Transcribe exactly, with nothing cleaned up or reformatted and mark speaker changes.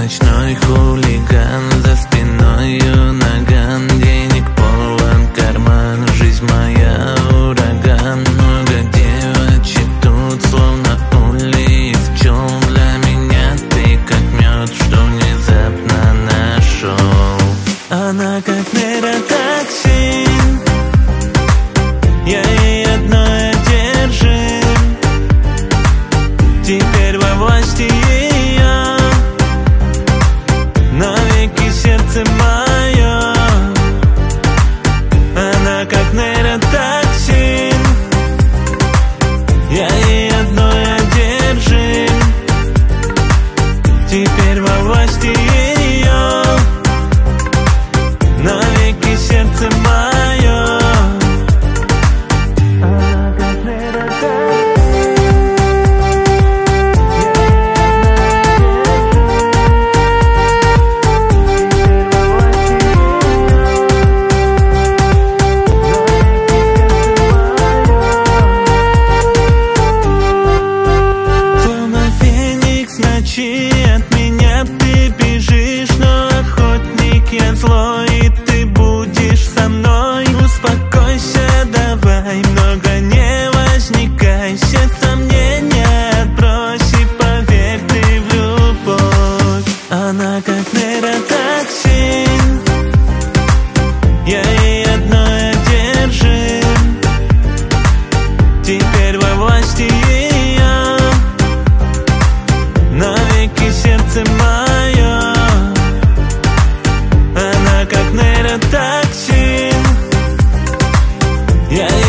Speaker 1: ночной хулиган, за спиною наган, денег полон карман, жизнь моя ураган. Много девочек тут, словно улей в пчел. Для меня ты как мед, что внезапно нашел. Она как нейротоксин, я ей одной одержим. Теперь во власти ее навеки сердце мое. Она как нейротоксин, я ей одной одержим. Теперь во власти ее навеки сердце мое. Она как нейротоксин. От меня ты бежишь, но охотник я злой, и ты будешь со мной. Успокойся, давай, много не возникай, все сомнения отбрось и поверь ты в любовь. Она как нейротоксин, я ей одной одержим. Теперь во власти ее навеки сердце мое. Она как нейротоксин, я